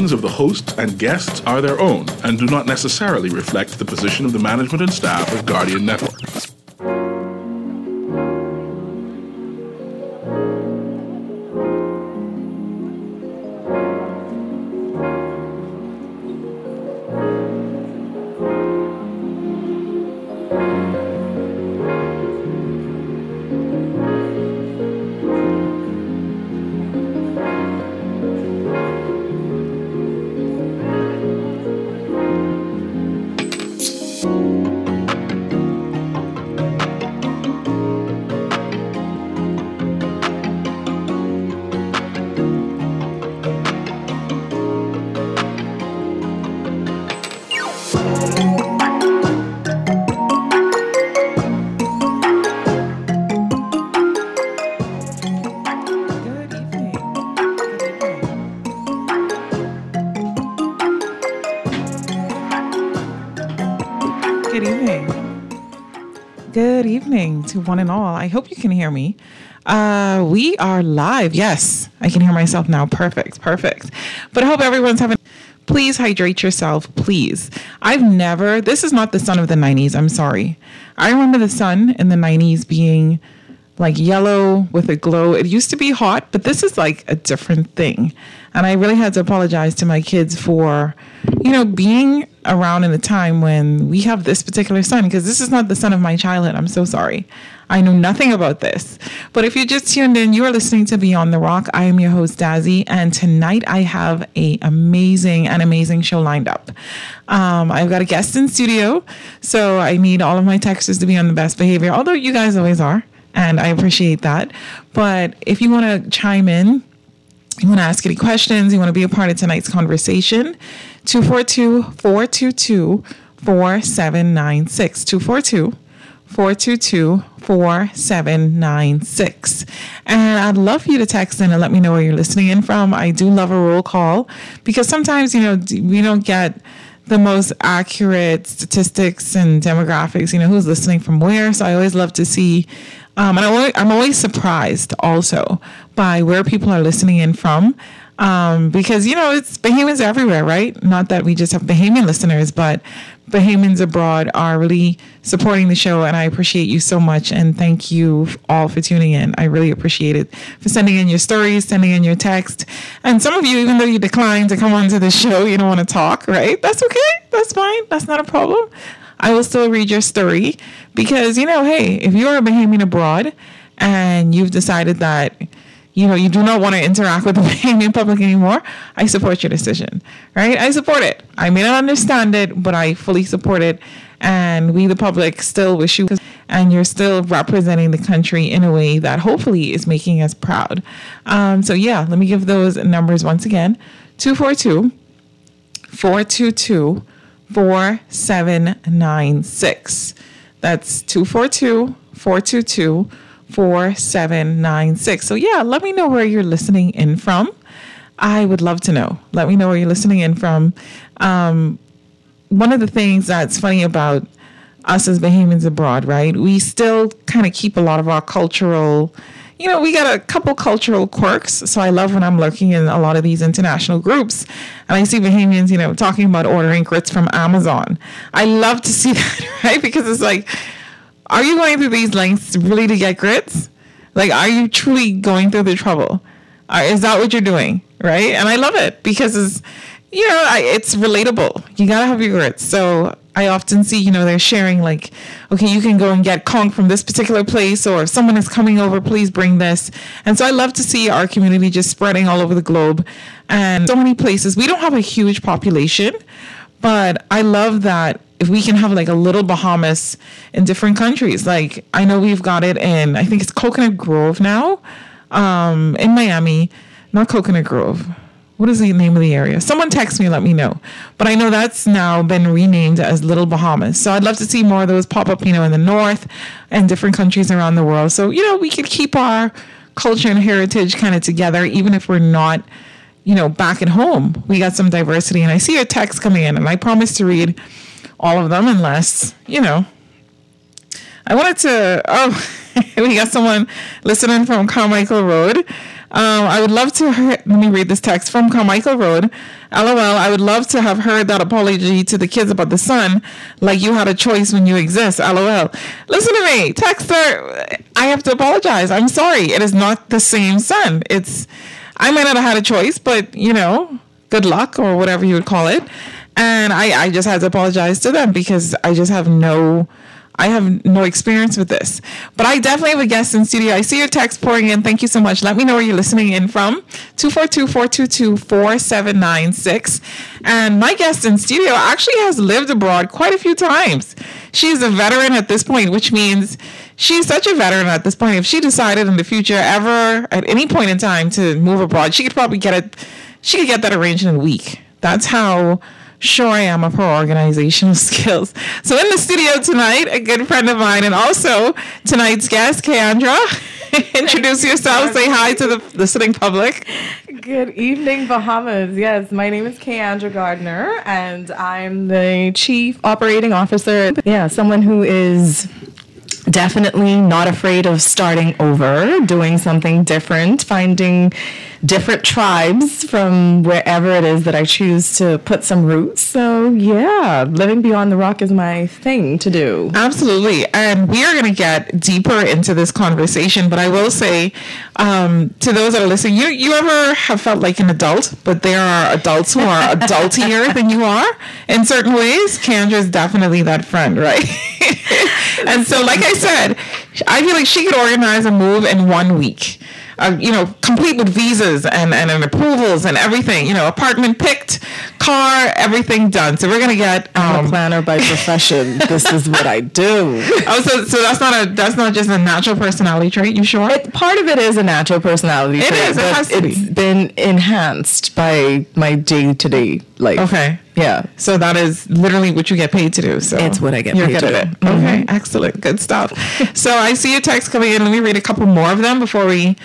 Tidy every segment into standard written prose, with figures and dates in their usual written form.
of the host and guests are their own and do not necessarily reflect the position of the management and staff of Guardian Network. Good evening to one and all. I hope you can hear me. We are live. Yes, I can hear myself now. Perfect. But I hope everyone's having... Please hydrate yourself, please. This is not the sun of the 90s. I'm sorry. I remember the sun in the 90s being like yellow with a glow. It used to be hot, but this is like a different thing. And I really had to apologize to my kids for, being around in a time when we have this particular sun, because this is not the sun of my childhood. I'm so sorry. I know nothing about this. But if you just tuned in, you are listening to Beyond the Rock. I am your host, Dazzy, and tonight I have an amazing show lined up. I've got a guest in studio, so I need all of my texters to be on the best behavior, although you guys always are, and I appreciate that. But if you want to chime in, you want to ask any questions, you want to be a part of tonight's conversation, 242-422-4796. 242-422-4796. And I'd love for you to text in and let me know where you're listening in from. I do love a roll call because sometimes, we don't get the most accurate statistics and demographics, who's listening from where. So I always love to see, and I'm always surprised also by where people are listening in from. Because, it's Bahamians everywhere, right? Not that we just have Bahamian listeners, but Bahamians abroad are really supporting the show. And I appreciate you so much. And thank you all for tuning in. I really appreciate it, for sending in your stories, sending in your text. And some of you, even though you declined to come onto the show, you don't want to talk, right? That's okay. That's fine. That's not a problem. I will still read your story because, hey, if you're a Bahamian abroad and you've decided that you do not want to interact with the Bahamian public anymore, I support your decision, right? I support it. I may not understand it, but I fully support it. And we, the public, still wish you, and you're still representing the country in a way that hopefully is making us proud. Let me give those numbers once again. 242-422-4796. That's 242-422-4796. So let me know where you're listening in from. I would love to know. Let me know where you're listening in from. One of the things that's funny about us as Bahamians abroad, right? We still kind of keep a lot of our cultural, we got a couple cultural quirks. So I love when I'm lurking in a lot of these international groups and I see Bahamians, talking about ordering grits from Amazon. I love to see that, right? Because it's like, are you going through these lengths really to get grits? Like, are you truly going through the trouble? Is that what you're doing? Right? And I love it because it's relatable. You got to have your grits. So I often see, they're sharing like, okay, you can go and get conch from this particular place, or if someone is coming over, please bring this. And so I love to see our community just spreading all over the globe and so many places. We don't have a huge population, but I love that if we can have like a little Bahamas in different countries. Like I know we've got it in, I think it's Coconut Grove now, in Miami, not Coconut Grove. What is the name of the area? Someone text me, let me know. But I know that's now been renamed as Little Bahamas. So I'd love to see more of those pop up, in the north and different countries around the world. So, we could keep our culture and heritage kind of together, even if we're not, back at home. We got some diversity. And I see your text coming in, and I promise to read all of them unless, I wanted to, we got someone listening from Carmichael Road. I would love to let me read this text from Carmichael Road. LOL, I would love to have heard that apology to the kids about the sun, like you had a choice when you exist. LOL. Listen to me, texter. I have to apologize. I'm sorry. It is not the same sun. I might not have had a choice, but good luck or whatever you would call it. And I just had to apologize to them because I have no experience with this. But I definitely have a guest in studio. I see your text pouring in. Thank you so much. Let me know where you're listening in from. 242-422-4796. And my guest in studio actually has lived abroad quite a few times. She's a veteran at this point, which means she's such a veteran at this point. If she decided in the future ever at any point in time to move abroad, she could probably get that arranged in a week. That's how sure I am of her organizational skills. So in the studio tonight, a good friend of mine and also tonight's guest, Keandra. Introduce yourself, say hi to the listening public. Good evening, Bahamas. Yes, my name is Keandra Gardner and I'm the Chief Operating Officer. Yeah, someone who is definitely not afraid of starting over, doing something different, finding different tribes from wherever it is that I choose to put some roots. So yeah, living beyond the rock is my thing to do. Absolutely. And we are going to get deeper into this conversation, but I will say to those that are listening, you ever have felt like an adult, but there are adults who are adultier than you are in certain ways? Keandra is definitely that friend, right? And so, like I said, I feel like she could organize a move in 1 week. Complete with visas and approvals and everything, apartment picked, car, everything done. So we're going to get I'm a planner by profession. This is what I do. Oh, so that's not just a natural personality trait, you sure? Part of it is a natural personality trait. It is. It has to be. It's been enhanced by my day-to-day life. Okay. Yeah. So that is literally what you get paid to do. So it's what I get paid to do. You're good at it. Mm-hmm. Okay. Excellent. Good stuff. So I see your text coming in. Let me read a couple more of them before we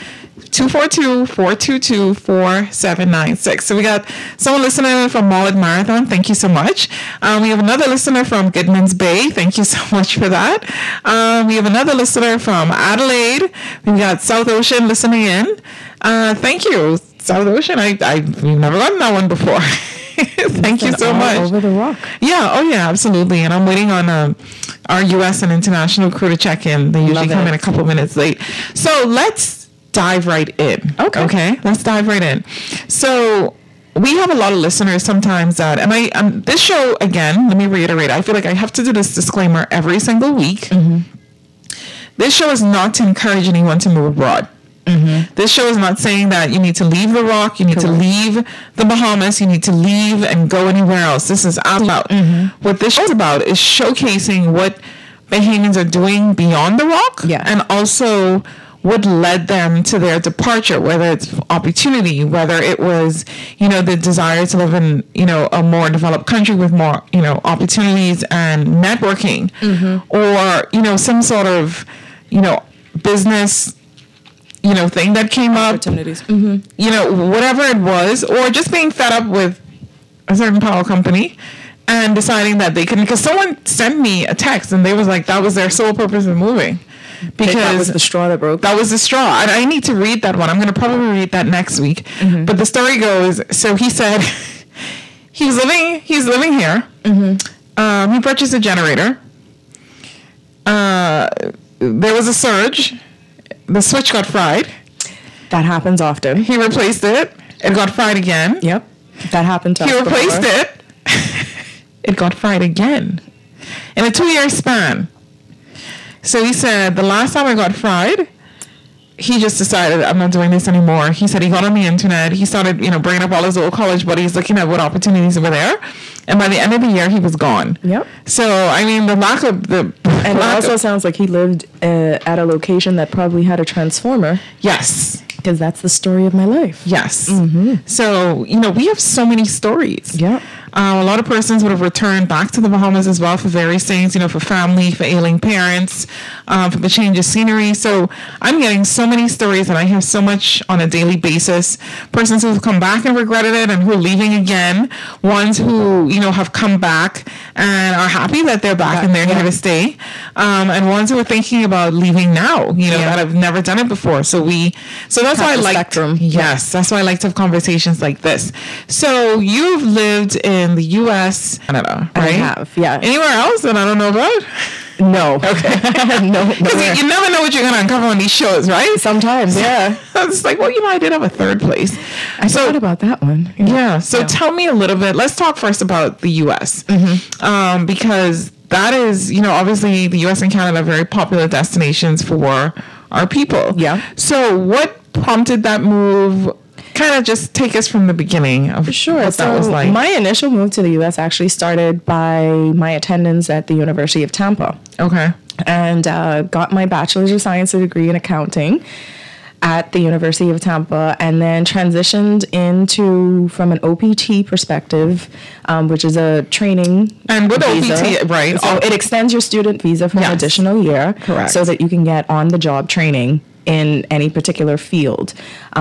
242-422-4796. So we got someone listening from Mullet Marathon. Thank you so much. We have another listener from Goodman's Bay. Thank you so much for that. We have another listener from Adelaide. We've got South Ocean listening in. Thank you, South Ocean. We've never gotten that one before. Thank you so much. Over the rock. Yeah. Oh, yeah. Absolutely. And I'm waiting on our U.S. and international crew to check in. They usually come in a couple minutes late. So let's dive right in. Okay. Let's dive right in. So we have a lot of listeners sometimes that, and this show, again, let me reiterate, I feel like I have to do this disclaimer every single week. Mm-hmm. This show is not to encourage anyone to move abroad. Mm-hmm. This show is not saying that you need to leave the rock, you need to leave the Bahamas, you need to leave and go anywhere else. This is about what this show is about is showcasing what Bahamians are doing beyond the rock, and also what led them to their departure, whether it's opportunity, whether it was, the desire to live in, a more developed country with more, opportunities and networking, or, some sort of, business thing that came up, opportunities, whatever it was, or just being fed up with a certain power company and deciding that they couldn't, because someone sent me a text and they was like, that was their sole purpose of moving. Because that was the straw that broke. That was the straw. And I need to read that one. I'm going to probably read that next week. Mm-hmm. But the story goes, so he said he's living here. Mm-hmm. He purchased a generator. There was a surge. The switch got fried. That happens often. He replaced it. It got fried again. Yep. That happened to us. He replaced it. It got fried again. In a 2-year span. So he said, the last time I got fried, he just decided, I'm not doing this anymore. He said he got on the internet. He started, bringing up all his old college buddies, looking at what opportunities were there. And by the end of the year, he was gone. Yep. So, the lack of the... And it also sounds like he lived at a location that probably had a transformer. Yes. Because that's the story of my life. Yes. Mm-hmm. So, we have so many stories. Yeah. A lot of persons would have returned back to the Bahamas as well for various things, for family, for ailing parents, for the change of scenery. So I'm getting so many stories, and I hear so much on a daily basis. Persons who have come back and regretted it and who are leaving again. Ones who, have come back and are happy that they're back and they're here to stay. And ones who are thinking about leaving now, that have never done it before. So that's why I like spectrum. Yes, that's why I like to have conversations like this. So you've lived in the U.S., Canada, right? I have, yeah. Anywhere else that I don't know about? No. Okay. No. Because you never know what you're going to uncover on these shows, right? Sometimes, yeah. It's like, I did have a third place. I thought about that one. Yeah. So tell me a little bit. Let's talk first about the U.S. Because that is, obviously the U.S. and Canada are very popular destinations for our people. Yeah. So what prompted that move? Kind of just take us from the beginning of what that was like. My initial move to the U.S. actually started by my attendance at the University of Tampa. Okay. And got my Bachelor's of Science degree in accounting at the University of Tampa, and then transitioned from an OPT perspective, which is a training and with visa. OPT, right? So it extends your student visa for an additional year. Correct. So that you can get on-the-job training in any particular field.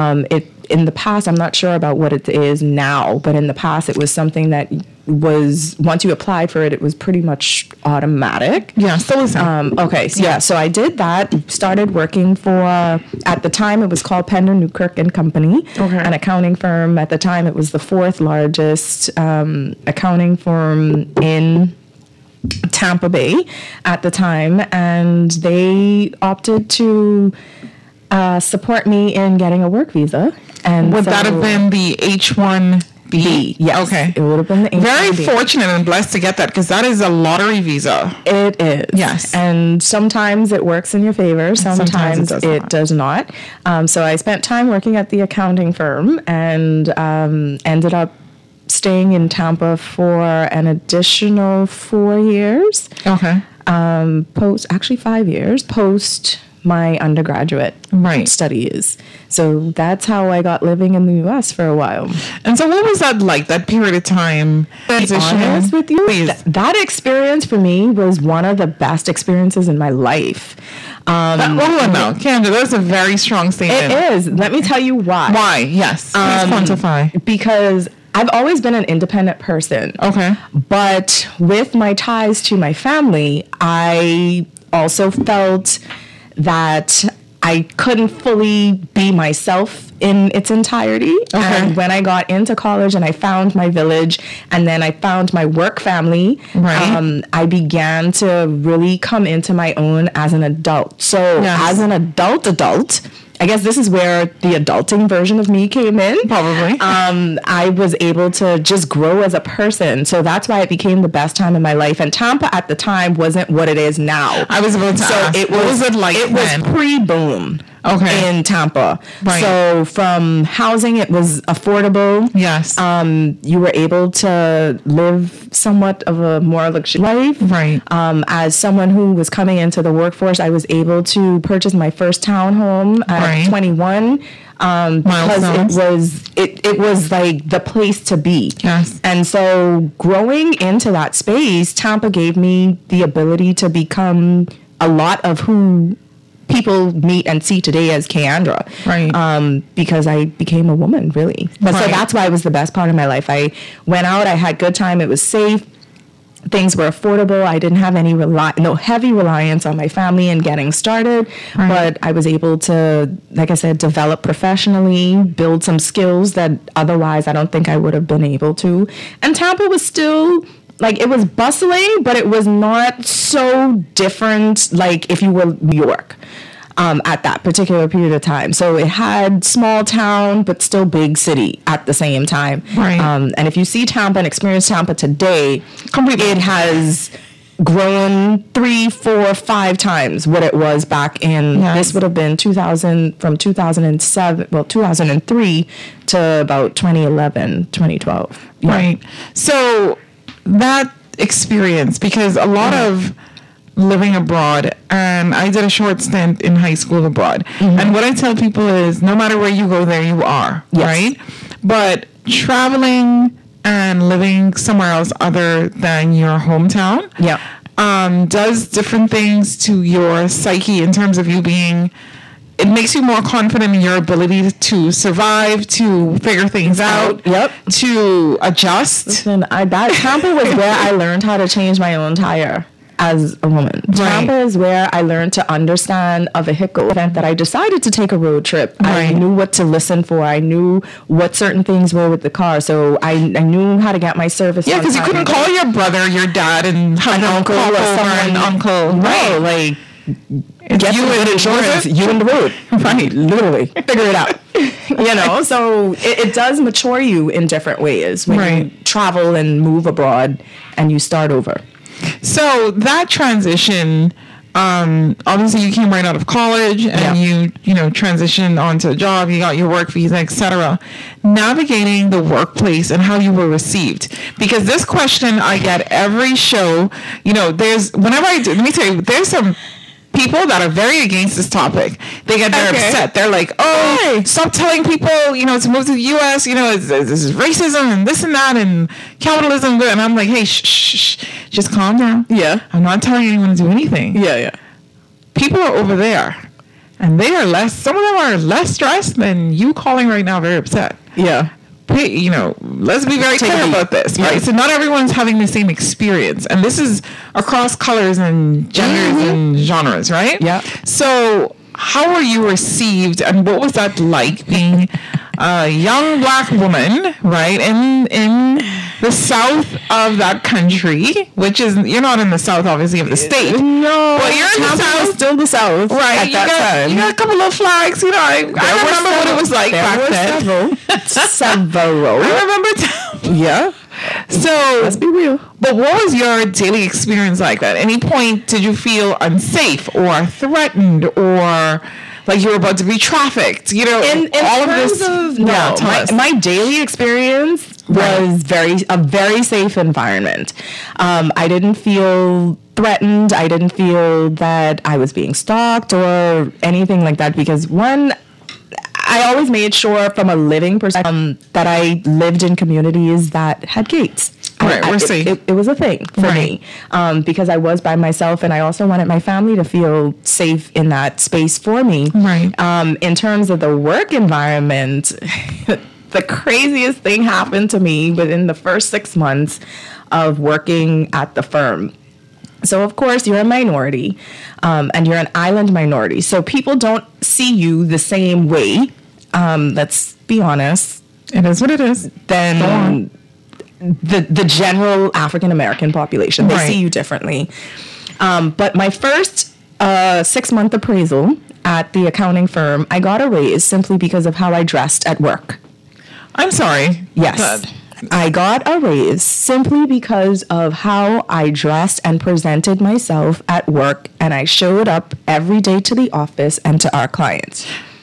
In the past, I'm not sure about what it is now, but in the past, it was something that was, once you applied for it, it was pretty much automatic. Yeah, still the same. Okay, so I did that, started working for, at the time, it was called Pender, Newkirk and Company, an accounting firm. At the time, it was the fourth largest accounting firm in Tampa Bay at the time, and they opted to support me in getting a work visa. And would that have been the H-1B? Yes. Okay. It would have been the H-1B. Very fortunate and blessed to get that, because that is a lottery visa. It is. Yes. And sometimes it works in your favor. Sometimes it does not. So I spent time working at the accounting firm and ended up staying in Tampa for an additional 4 years. Okay. 5 years post my undergraduate studies. So that's how I got living in the U.S. for a while. And so what was that like, that period of time? To be honest with you, that experience for me was one of the best experiences in my life. No, Kendra, that's a very strong statement. It is. Let me tell you why. Why? Yes. Please quantify. Because I've always been an independent person. Okay. But with my ties to my family, I also felt that I couldn't fully be myself in its entirety. Okay. And when I got into college and I found my village and then I found my work family, I began to really come into my own as an adult. So as an adult, I guess this is where the adulting version of me came in. Probably. I was able to just grow as a person. So that's why it became the best time in my life. And Tampa at the time wasn't what it is now. I was about to ask, what was it like then? It was pre-boom. Okay. In Tampa. Right. So from housing, it was affordable. Yes. You were able to live somewhat of a more luxurious life. Right. As someone who was coming into the workforce, I was able to purchase my first townhome at 21. Because it was like the place to be. Yes. And so growing into that space, Tampa gave me the ability to become a lot of who people meet and see today as Keandra. Right. Because I became a woman, really. But so that's why it was the best part of my life. I went out, I had good time, it was safe. Things were affordable. I didn't have any heavy reliance on my family in getting started, but I was able to, like I said, develop professionally, build some skills that otherwise I don't think I would have been able to. And Tampa was still, like, it was bustling, but it was not so different, like if you were New York. At that particular period of time. So it had small town, but still big city at the same time. Right. And if you see Tampa and experience Tampa today, it has grown 3, 4, 5 times what it was back in, this would have been 2003 to about 2011, 2012. Yeah. Right. So that experience, because a lot of living abroad, and I did a short stint in high school abroad. And what I tell people is, no matter where you go, there you are, right? But traveling and and living somewhere else other than your hometown, does different things to your psyche in terms of you being. It makes you more confident in your ability to survive, to figure things out, to adjust. Listen, Tampa was where I learned how to change my own tire as a woman. Tampa is where I learned to understand a vehicle. Event that I decided to take a road trip. I knew what to listen for. I knew what certain things were with the car. So I knew how to get my service. Yeah, because you couldn't call your brother, your dad, and have an uncle or an uncle. Right, like... Get you and insurance, you and the road. Right, literally. Figure it out. You know, so it does mature you in different ways when you travel and move abroad and you start over. So that transition, obviously you came right out of college and you transitioned onto a job, you got your work visa, etc. Navigating the workplace and how you were received. Because this question I get every show, there's some people that are very against this topic. They get very upset. They're like, stop telling people, to move to the U.S., this is racism and this and that and capitalism. And I'm like, hey, shh, just calm down. Yeah. I'm not telling anyone to do anything. Yeah. People are over there and some of them are less stressed than you calling right now very upset. Yeah. Let's be very clear about this, right? So not everyone's having the same experience, and this is across colors and genders and genres, right? Yeah. So how were you received, and what was that like being a young black woman, right, in the south of that country, which is, you're not in the south, obviously, of the state. No. But you're in the south. Still the south. Right. At that time. You got a couple of flags, I remember what it was like back then. Several. I remember. Yeah. So let's be real. But what was your daily experience like? At any point, did you feel unsafe or threatened or like you were about to be trafficked? In all of this. My daily experience was a very safe environment. I didn't feel threatened. I didn't feel that I was being stalked or anything like that because I always made sure from a living perspective that I lived in communities that had gates. Right, we're safe. It was a thing for me because I was by myself and I also wanted my family to feel safe in that space for me. Right. In terms of the work environment, the craziest thing happened to me within the first 6 months of working at the firm. So, of course, you're a minority and you're an island minority. So people don't see you the same way. Let's be honest. It is what it is. Then the general African-American population. They see you differently. But my first 6-month appraisal at the accounting firm, I got a raise simply because of how I dressed at work. I'm sorry. Yes. I got a raise simply because of how I dressed and presented myself at work, and I showed up every day to the office and to our clients.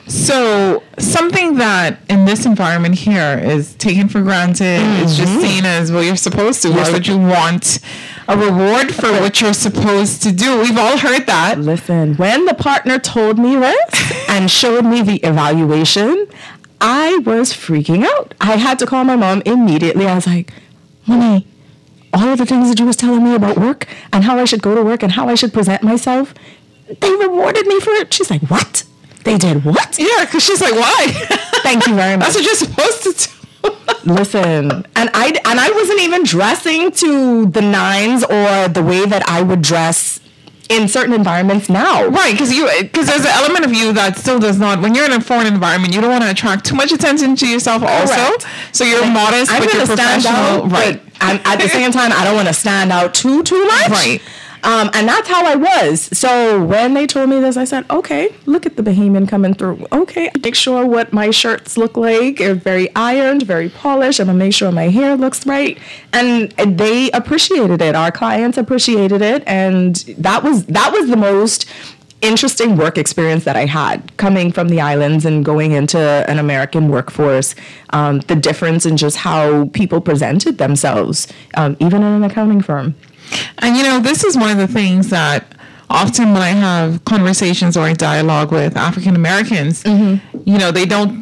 So something that in this environment here is taken for granted, it's just seen as, well, you're supposed to. Why would you want a reward for what you're supposed to do? We've all heard that. Listen, when the partner told me this and showed me the evaluation, I was freaking out. I had to call my mom immediately. I was like, Mommy, all of the things that you was telling me about work and how I should go to work and how I should present myself, they rewarded me for it. She's like, what? They did what? Yeah, because she's like, why? Thank you very much. That's what you're supposed to do. Listen, and I wasn't even dressing to the nines or the way that I would dress in certain environments now. Right, because there's an element of you that still does not, when you're in a foreign environment, you don't want to attract too much attention to yourself also. Correct. So you're modest, but you're professional. Out, right. But at the same time, I don't want to stand out too much. Right. And that's how I was. So when they told me this, I said, okay, look at the Bahamian coming through. Okay, make sure what my shirts look like are very ironed, very polished. I'm going to make sure my hair looks right. And they appreciated it. Our clients appreciated it. And that was the most interesting work experience that I had coming from the islands and going into an American workforce. The difference in just how people presented themselves, even in an accounting firm. And, this is one of the things that often when I have conversations or I dialogue with African Americans, they don't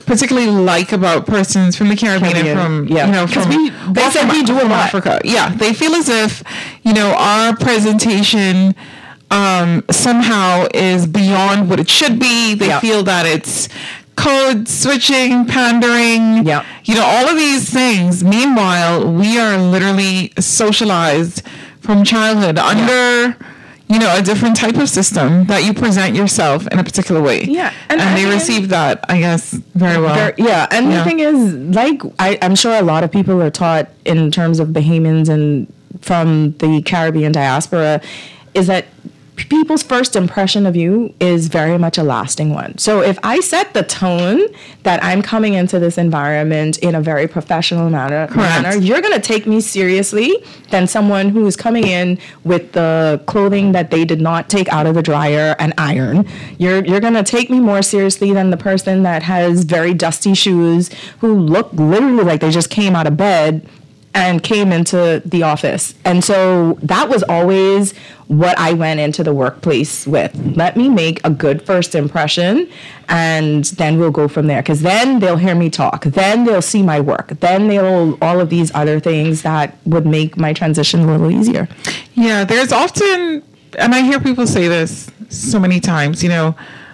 particularly like about persons from the Caribbean and from, they said we do a lot. Africa. Yeah, they feel as if, our presentation somehow is beyond what it should be. They feel that it's code switching, pandering, all of these things. Meanwhile, we are literally socialized from childhood under, a different type of system that you present yourself in a particular way. Yeah. And they receive that, I guess, very well. And the thing is, like, I'm sure a lot of people are taught in terms of Bahamians and from the Caribbean diaspora is that people's first impression of you is very much a lasting one. So if I set the tone that I'm coming into this environment in a very professional manner, you're going to take me seriously than someone who is coming in with the clothing that they did not take out of the dryer and iron. You're going to take me more seriously than the person that has very dusty shoes who look literally like they just came out of bed and came into the office. And so that was always what I went into the workplace with. Let me make a good first impression, and then we'll go from there. Because then they'll hear me talk. Then they'll see my work. Then they'll all of these other things that would make my transition a little easier. Yeah, there's often, and I hear people say this so many times, a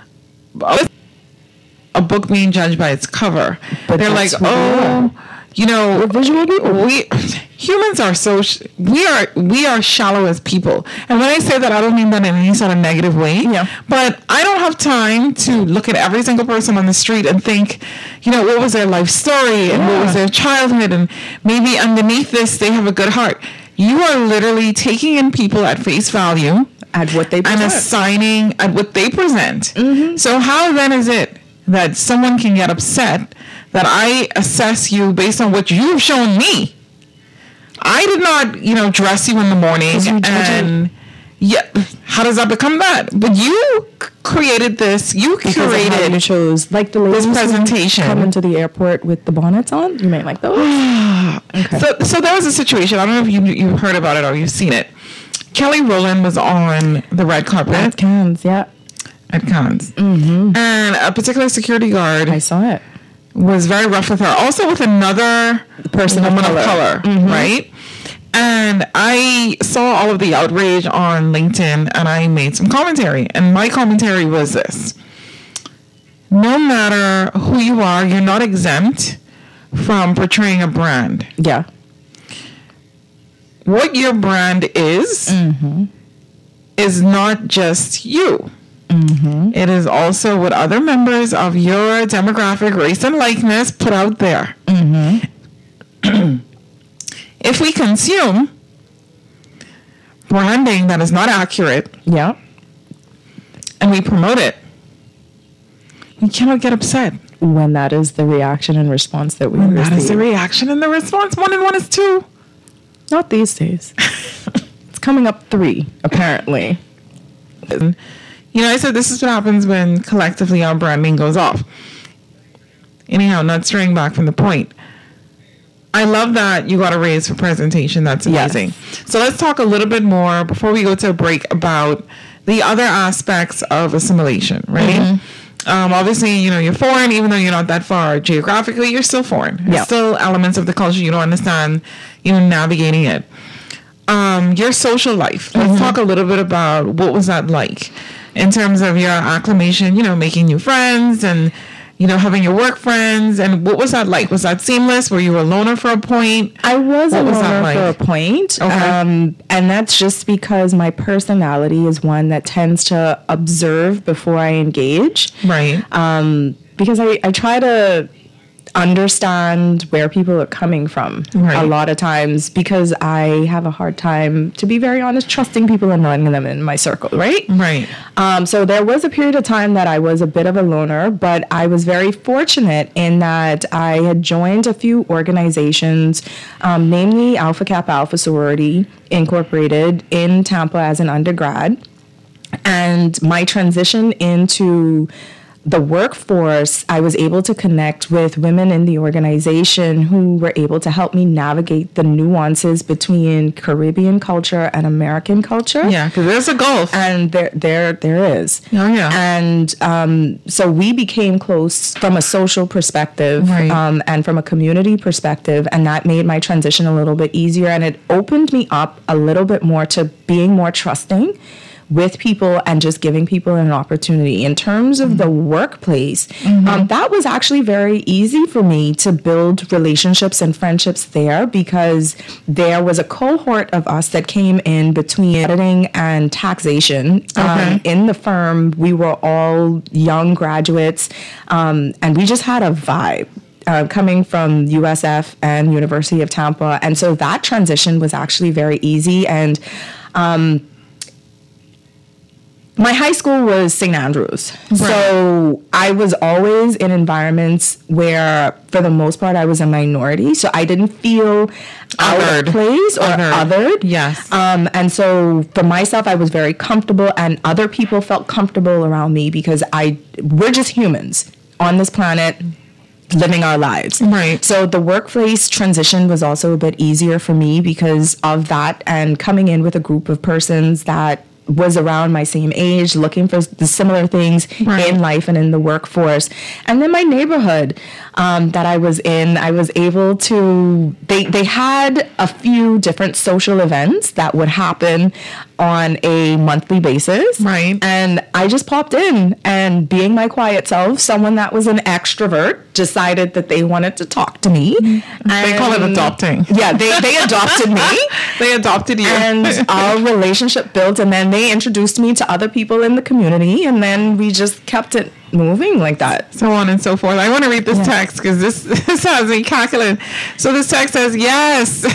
book being judged by its cover. But they're like, we're visual people. Humans are we are shallow as people. And when I say that, I don't mean that in any sort of negative way. Yeah. But I don't have time to look at every single person on the street and think, what was their life story and what was their childhood, and maybe underneath this they have a good heart. You are literally taking in people at face value, at what they present, and assigning at what they present. Mm-hmm. So how then is it that someone can get upset that I assess you based on what you've shown me? I did not, dress you in the morning, and how does that become that? But you created this. You curated. You chose like the ladies this presentation. Come into the airport with the bonnets on. You may like those. Okay. So there was a situation. I don't know if you've heard about it or you've seen it. Kelly Rowland was on the red carpet at Cannes. Yeah. At Cannes, and a particular security guard. I saw it. Was very rough with her. Also with another woman of color, right? And I saw all of the outrage on LinkedIn, and I made some commentary. And my commentary was this: no matter who you are, you're not exempt from portraying a brand. Yeah. What your brand is not just you. It is also what other members of your demographic, race, and likeness put out there. If we consume branding that is not accurate, and we promote it, we cannot get upset. When that is the reaction and response that we receive. That is the reaction and the response. 1 and 1 is 2. Not these days. It's coming up 3, apparently. I said this is what happens when collectively our branding goes off. Anyhow, not straying back from the point. I love that you got a raise for presentation. That's amazing. Yes. So let's talk a little bit more before we go to a break about the other aspects of assimilation, right? Obviously, you're foreign, even though you're not that far geographically, you're still foreign. There's still elements of the culture you don't understand, navigating it. Your social life. Let's talk a little bit about what was that like in terms of your acclimation, making new friends and, having your work friends. And what was that like? Was that seamless? Were you a loner for a point? I was a loner for a point. Okay. And that's just because my personality is one that tends to observe before I engage. Right. Because I try to understand where people are coming from a lot of times, because I have a hard time, to be very honest, trusting people and running them in my circle, right? Right. So there was a period of time that I was a bit of a loner, but I was very fortunate in that I had joined a few organizations, namely Alpha Kappa Alpha Sorority Incorporated in Tampa as an undergrad. And my transition into the workforce, I was able to connect with women in the organization who were able to help me navigate the nuances between Caribbean culture and American culture. Yeah, because there's a gulf. And there is. Oh, yeah. And so we became close from a social perspective, Right. and from a community perspective, and that made my transition a little bit easier, and it opened me up a little bit more to being more trusting with people and just giving people an opportunity. In terms of the workplace, that was actually very easy for me to build relationships and friendships there, because there was a cohort of us that came in between auditing and taxation. Okay. In the firm, we were all young graduates, and we just had a vibe. Coming from USF and University of Tampa. And so that transition was actually very easy. And my high school was St. Andrews. Right. So I was always in environments where, for the most part, I was a minority. So I didn't feel out Othered. of place or othered. Yes. And so for myself, I was very comfortable, and other people felt comfortable around me because we're just humans on this planet living our lives. Right. So the workplace transition was also a bit easier for me because of that, and coming in with a group of persons that was around my same age, looking for the similar things Right. in life and in the workforce. And then my neighborhood that I was in, I was able to, they had a few different social events that would happen on a monthly basis. Right. And I just popped in, and being my quiet self, someone that was an extrovert decided that they wanted to talk to me. They call it adopting. Yeah, they adopted me. They adopted you. And our relationship built, and then they introduced me to other people in the community, and then we just kept it moving like that. So on and so forth. I want to read this text because this has me cackling. So this text says, yes.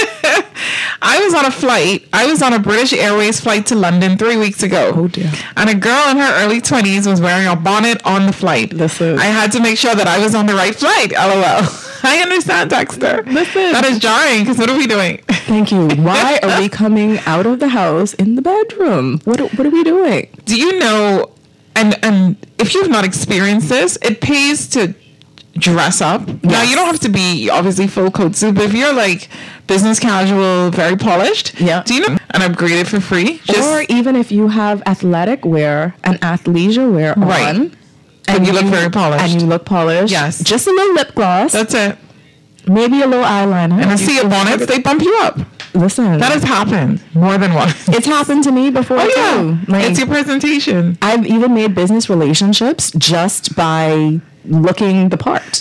I was on a flight. I was on a British Airways flight to London 3 weeks ago. Oh, dear. And a girl in her early 20s was wearing a bonnet on the flight. Listen. I had to make sure that I was on the right flight. LOL. I understand, Dexter. Listen. That is jarring, because what are we doing? Thank you. Why are we coming out of the house in the bedroom? What are we doing? Do you know, and if you've not experienced this, it pays to dress up. Now, you don't have to be obviously full coat suit, but if you're like business casual, very polished, Yeah. do you know, and upgrade it for free? Or even if you have athletic wear and athleisure wear Right. on. And you look very polished. And you look polished. Yes. Just a little lip gloss. That's it. Maybe a little eyeliner. And a sea of bonnets, they bump you up. Listen. That has happened more than once. It's happened to me before Oh, too. yeah. Like, It's your presentation. I've even made business relationships just by looking the part.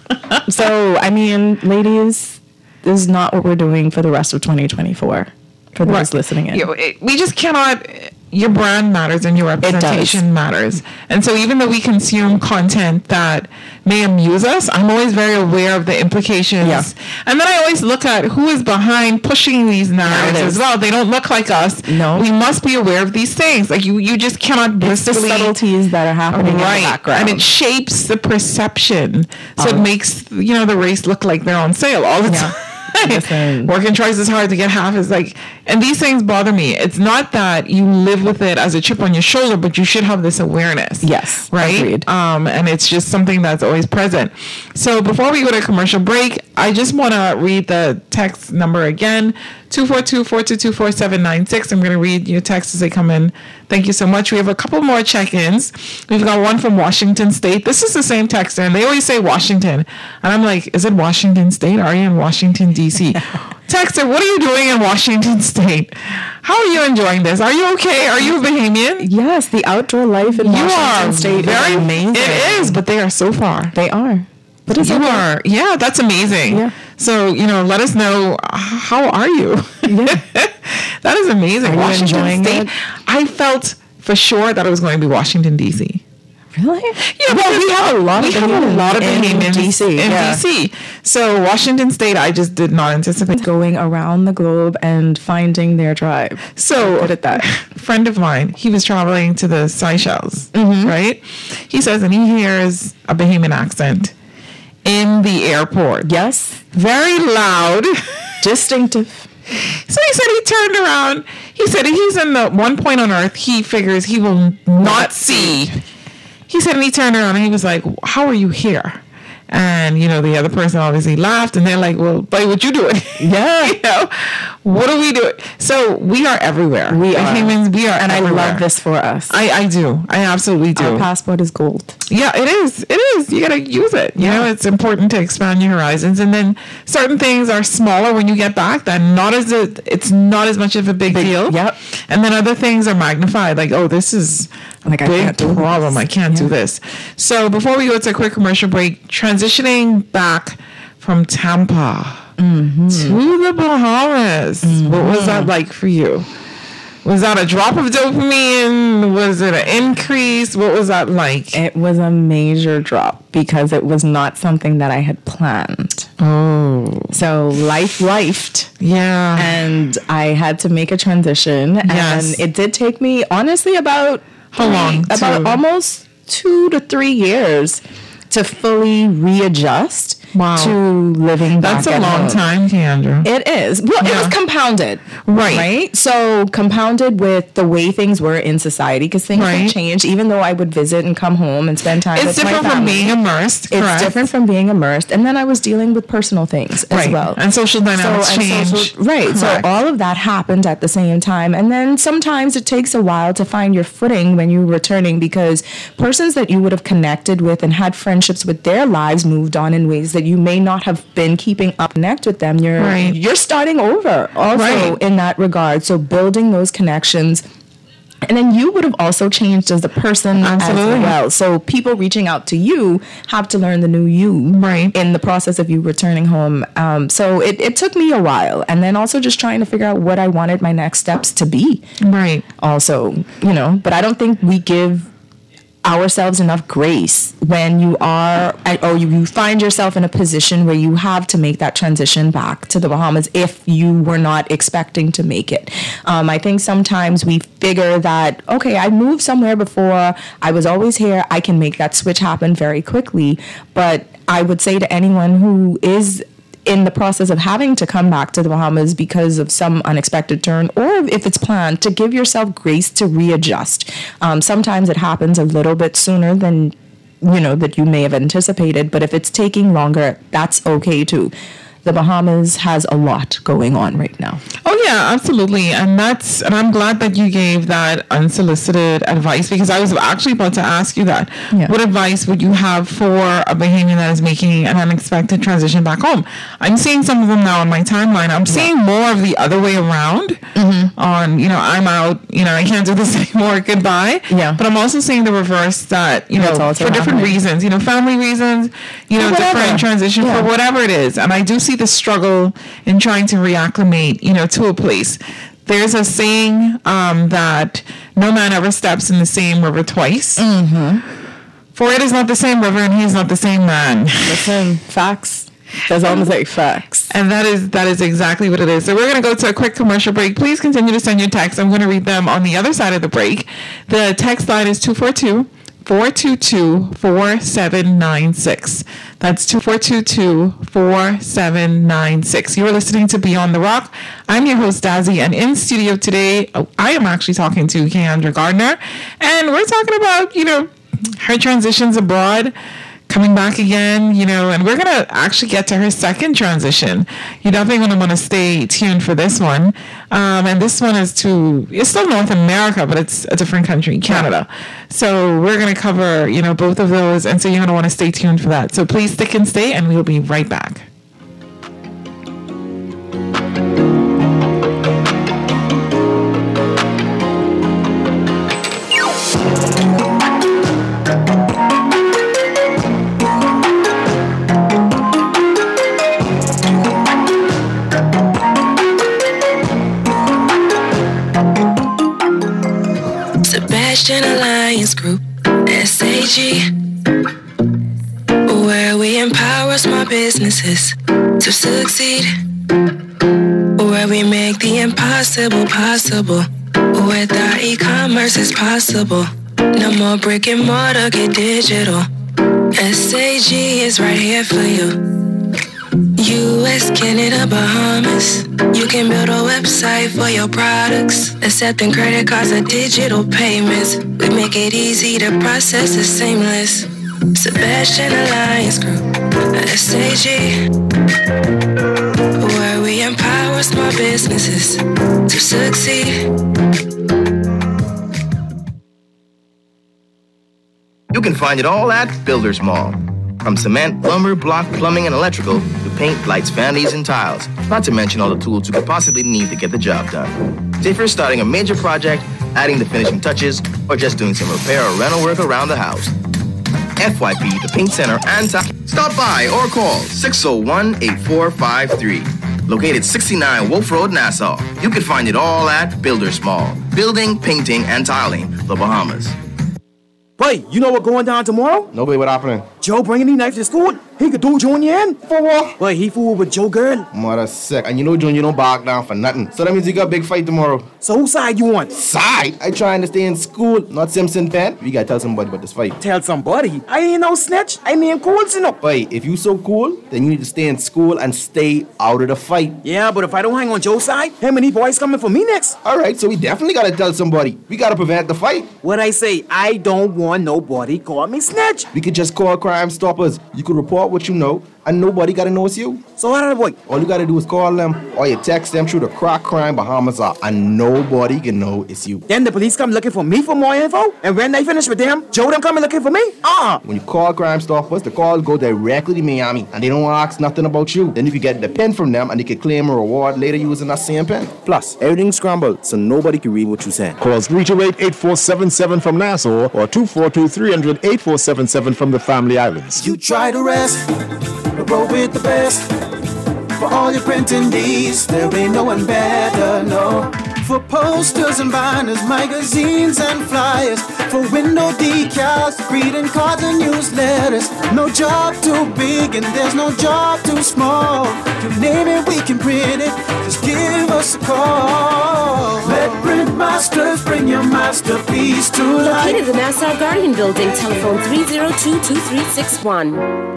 So, I mean, ladies, this is not what we're doing for the rest of 2024. For those Right. listening in. We just cannot. Your brand matters and your representation matters. And so even though we consume content that may amuse us, I'm always very aware of the implications. Yeah. And then I always look at who is behind pushing these narratives as well. They don't look like us. No. We must be aware of these things. Like you just cannot It's the blissfully... subtleties that are happening in the background. And it shapes the perception. So it makes, the race look like they're on sale all the time. Listen. Working twice as hard to get half is like, and these things bother me. It's not that you live with it as a chip on your shoulder, but you should have this awareness. Yes, Right. agreed. And it's just something that's always present. So before we go to commercial break, I just want to read the text number again, 242-422-4796. I'm going to read your texts as they come in. Thank you so much. We have a couple more check-ins. We've got one from Washington State. This is the same texter, and they always say Washington. And I'm like, is it Washington State? Are you in Washington, D.C.? Texter, what are you doing in Washington State? How are you enjoying this? Are you okay? Are you a Bahamian? Yes, the outdoor life in You Washington are State very is amazing. It is, but they are so far. They are. But it's You okay. are. Yeah, that's amazing. Yeah. So, let us know, how are you? Yeah. That is amazing. Are you Washington enjoying State. it? I felt for sure that it was going to be Washington, D.C. Really? Yeah, well, we have a lot of Bahamians in DC. in yeah. D.C. So Washington State, I just did not anticipate. Going around the globe and finding their tribe. So, Good at that. a friend of mine, he was traveling to the Seychelles, right? He says, and he hears a Bahamian accent in the airport. Yes. Very loud. Distinctive. So he said he turned around. He said he's in the one point on Earth he figures he will not see he said, and he turned around and he was like, how are you here? And, the other person obviously laughed, and they're like, well, buddy, what you doing? Yeah. What are we doing? So we are everywhere. We are. Humans, we are and everywhere. I love this for us. I do. I absolutely do. Our passport is gold. Yeah, it is. It is. You got to use it. You know, it's important to expand your horizons. And then certain things are smaller when you get back. It's not as much of a big deal. Yep. And then other things are magnified. Like, oh, this is like, big problem. I can't do this. So before we go to a quick commercial break, transitioning back from Tampa to the Bahamas. What was that like for you? Was that a drop of dopamine? Was it an increase? What was that like? It was a major drop because it was not something that I had planned. Oh. So lifed. Yeah. And I had to make a transition. Yes. And it did take me, honestly, about almost 2 to 3 years to fully readjust to living back That's a long time, Keandra. It is. Well, it was compounded. Right? So compounded with the way things were in society, because things have changed. Even though I would visit and come home and spend time with my family. It's different from being immersed. It's different from being immersed. And then I was dealing with personal things as well. And social dynamics change. So all of that happened at the same time. And then sometimes it takes a while to find your footing when you're returning, because persons that you would have connected with and had friendships with, their lives moved on in ways that you may not have been keeping up connect with them. You're starting over also in that regard. So building those connections. And then you would have also changed as a person as well. So people reaching out to you have to learn the new you in the process of you returning home. So it took me a while. And then also just trying to figure out what I wanted my next steps to be. Right. Also, but I don't think we give ourselves enough grace when you are, or you find yourself in a position where you have to make that transition back to the Bahamas if you were not expecting to make it. I think sometimes we figure that, okay, I moved somewhere before, I was always here, I can make that switch happen very quickly. But I would say to anyone who is in the process of having to come back to the Bahamas because of some unexpected turn, or if it's planned, to give yourself grace to readjust. Sometimes it happens a little bit sooner than that you may have anticipated, but if it's taking longer, that's okay too. The Bahamas has a lot going on right now. Oh yeah, absolutely. And I'm glad that you gave that unsolicited advice, because I was actually about to ask you that. Yeah. What advice would you have for a Bahamian that is making an unexpected transition back home? I'm seeing some of them now on my timeline. I'm seeing more of the other way around on, I'm out, I can't do this anymore, goodbye. Yeah. But I'm also seeing the reverse that, for different reasons, family reasons, different transition for whatever it is. And I do see the struggle in trying to reacclimate, to a place. There's a saying that no man ever steps in the same river twice. For it is not the same river, and he is not the same man. Listen, facts. That's almost like facts. And that is exactly what it is. So we're going to go to a quick commercial break. Please continue to send your texts. I'm going to read them on the other side of the break. The text line is 242-422-4796. That's 242-4796. You are listening to Beyond the Rock. I'm your host, Dazzy, and in studio today, I am actually talking to Keandra Gardner, and we're talking about, her transitions abroad, coming back again, and we're going to actually get to her second transition. You definitely going to want to stay tuned for this one. And this one is it's still North America, but it's a different country, Canada. So we're going to cover, both of those. And so you're going to want to stay tuned for that. So please stick and stay, and we'll be right back. Alliance Group, SAG, where we empower small businesses to succeed, where we make the impossible possible. With our e-commerce is possible. No more brick and mortar, get digital. SAG is right here for you. US, Canada, Bahamas. You can build a website for your products, accepting credit cards or digital payments. We make it easy to process, it's seamless. Sebastian Alliance Group, SAG, where we empower small businesses to succeed. You can find it all at Builders Mall. From cement, lumber, block, plumbing, and electrical, to paint, lights, vanities, and tiles. Not to mention all the tools you could possibly need to get the job done. Say if you're starting a major project, adding the finishing touches, or just doing some repair or rental work around the house. FYP, the Paint Center, and stop by or call 601-8453. Located 69 Wolf Road, Nassau. You can find it all at Builders Mall. Building, painting, and tiling, the Bahamas. Boy, you know what going down tomorrow? Nobody, what happening? Joe bringing these knives to school. He could do Junior in. For what? Boy, he fooled with Joe girl. Mother sick. And you know Junior don't bark down for nothing. So that means you got a big fight tomorrow. So whose side you on? Side? I trying to stay in school, not Simpson Pen. We gotta tell somebody about this fight. Tell somebody. I ain't no snitch. I mean cool, you know. Boy, if you so cool, then you need to stay in school and stay out of the fight. Yeah, but if I don't hang on Joe's side, him and these boys coming for me next. Alright, so we definitely gotta tell somebody. We gotta prevent the fight. What I say, I don't want nobody call me snitch. We could just call Crime Stoppers. You could report what you know, and nobody gotta know it's you. So how did boy? All you gotta do is call them, or you text them through the Crack Crime Bahamas app, and nobody can know it's you. Then the police come looking for me for more info, and when they finish with them, Joe them coming looking for me? When you call Crime Stoppers, the call go directly to Miami, and they don't ask nothing about you. Then you can get the pen from them, and they can claim a reward later using that same pen. Plus, everything's scrambled, so nobody can read what you saying. Call 328-8477 from Nassau or 242-300-8477 from the Family Islands. You try to rest, but roll with the best. For all your printing needs, there ain't no one better, no. For posters and banners, magazines and flyers, for window decals, greeting cards and newsletters. No job too big and there's no job too small. You name it, we can print it, just give us a call. Let Print Masters bring your masterpiece to life. Located in the Nassau Guardian Building, telephone 302-2361.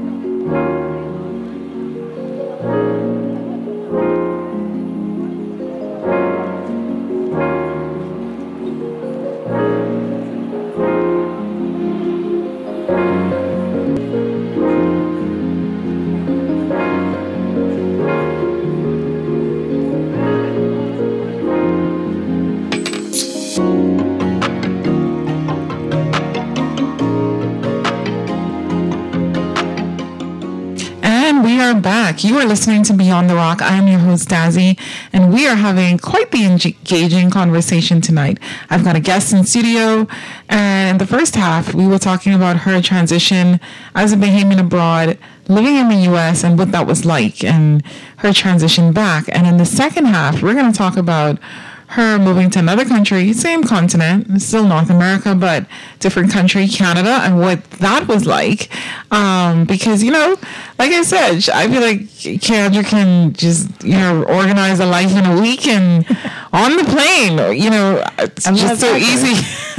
Back. You are listening to Beyond the Rock. I am your host, Dazzy, and we are having quite the engaging conversation tonight. I've got a guest in studio, and in the first half, we were talking about her transition as a Bahamian abroad, living in the U.S., and what that was like, and her transition back. And in the second half, we're going to talk about her moving to another country, same continent, still North America, but different country, Canada, and what that was like. Because, you know, like I said, I feel like Kendra can just, you know, organize a life in a week and on the plane, you know, it's just so easy.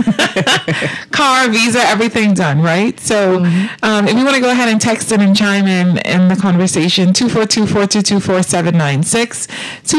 Car, visa, everything done, right? So if you want to go ahead and text in and chime in the conversation, 242-422-4796,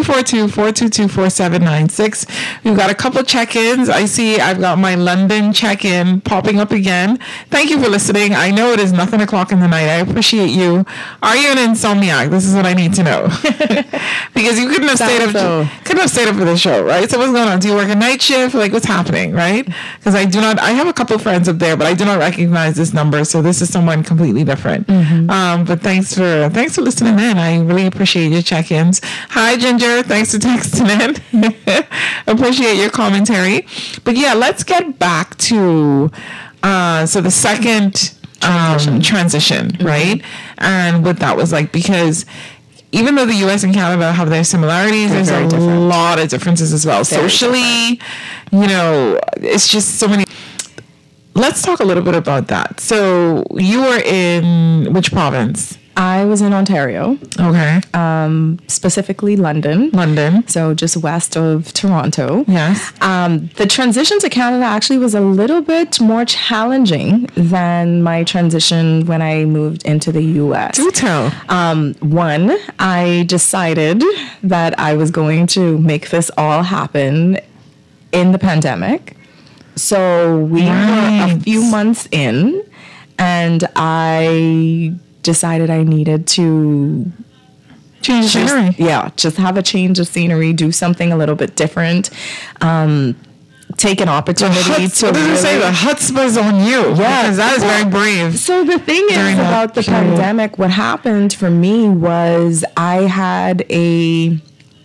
242-422-4796. We've got a couple check-ins. I see I've got my London check-in popping up again. Thank you for listening. I know it is nothing o'clock in the night. I appreciate you. Are you an insomniac? This is what I need to know. Because you couldn't have stayed up for the show, right? So what's going on? Do you work a night shift? Like, what's happening, right? Because I have a couple friends up there, but I do not recognize this number. So this is someone completely different. But thanks for listening in. I really appreciate your check-ins. Hi, Ginger. Thanks for texting in. Appreciate your commentary. But yeah, let's get back to so the second transition, right? And what that was like, because even though the U.S. and Canada have their similarities, there's a lot of differences as well. Socially, you know, it's just so many. Let's talk a little bit about that. So you were in which province? I was in Ontario. Okay. Specifically London. So just west of Toronto. Yes. The transition to Canada actually was a little bit more challenging than my transition when I moved into the U.S. Do tell. One, I decided that I was going to make this all happen in the pandemic. So we were a few months in, and I decided I needed to change the scenery. Yeah, just have a change of scenery, do something a little bit different. Take an opportunity to what did you say? The chutzpah's on you. Yeah, because that is very brave. So the thing is about the pandemic, what happened for me was I had a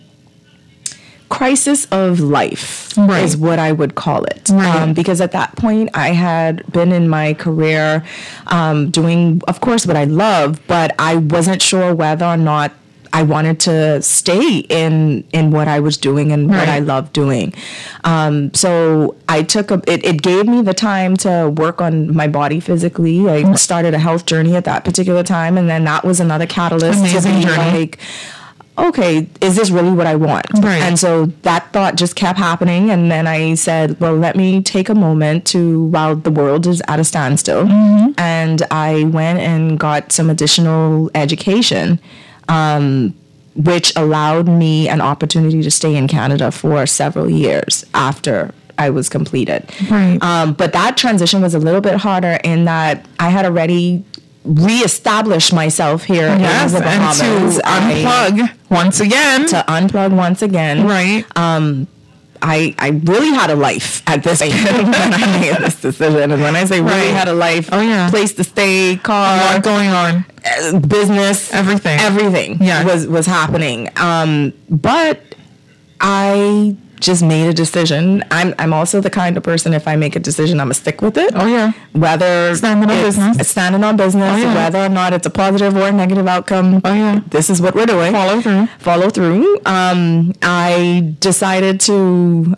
crisis of life, is what I would call it. Because at that point, I had been in my career doing, of course, what I love, but I wasn't sure whether or not I wanted to stay in what I was doing and what I love doing. So I took it gave me the time to work on my body physically. I started a health journey at that particular time, and then that was another catalyst. Amazing to be journey. like, okay, is this really what I want? And so that thought just kept happening. And then I said, well, let me take a moment while the world is at a standstill. And I went and got some additional education, which allowed me an opportunity to stay in Canada for several years after I was completed. But that transition was a little bit harder in that I had already reestablish myself here in the Bahamas. And to unplug once again. Right. I really had a life at this point when I made this decision. And when I say really had a life, place to stay, car, a lot going on, business, everything was happening. But I just made a decision. I'm also the kind of person, if I make a decision, I'm gonna stick with it. Whether standing on business, whether or not it's a positive or a negative outcome. This is what we're doing. Follow through. I decided to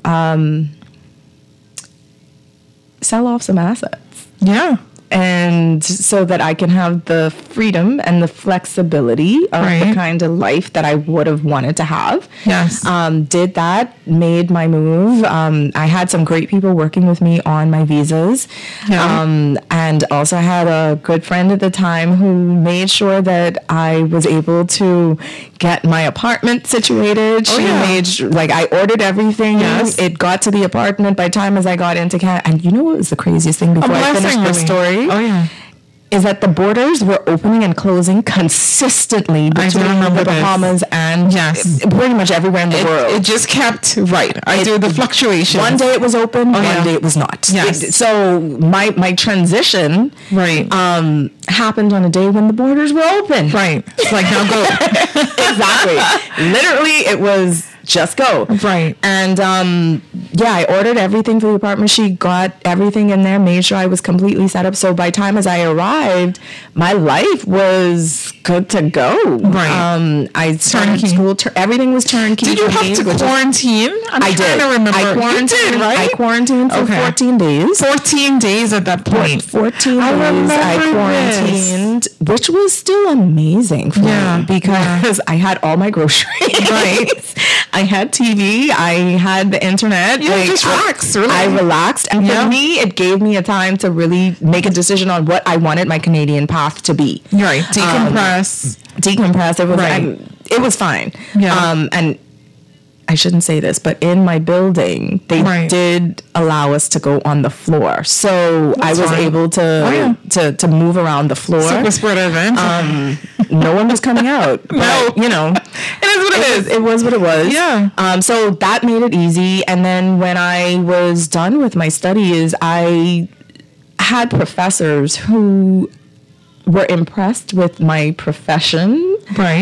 sell off some assets. And so that I can have the freedom and the flexibility of the kind of life that I would have wanted to have. Did that, made my move. I had some great people working with me on my visas. And also had a good friend at the time who made sure that I was able to get my apartment situated. She made I ordered everything. It got to the apartment by the time as I got into Canada. And you know what was the craziest thing before I finished the story? Is that the borders were opening and closing consistently between the Bahamas and pretty much everywhere in the world. It just kept I do the fluctuation. One day it was open, one day it was not. So my transition happened on a day when the borders were open. It's like, now go. Exactly. Literally, it was just go. And I ordered everything for the apartment. She got everything in there, made sure I was completely set up. So by the time as I arrived, my life was good to go. I started school. Everything was turnkey. Did you have to quarantine? I did. I quarantined for 14 days. 14 days at that point. 14 days I quarantined, which was still amazing for me because I had all my groceries. I had TV. I had the internet. Just relax. Really. I relaxed. And for me, it gave me a time to really make a decision on what I wanted my Canadian path to be. Decompress. It was fine. And I shouldn't say this, but in my building, they did allow us to go on the floor. So I was able to move around the floor. Super spread event. No one was coming out. But, you know, it is what it is. It was what it was. So that made it easy. And then when I was done with my studies, I had professors who were impressed with my profession.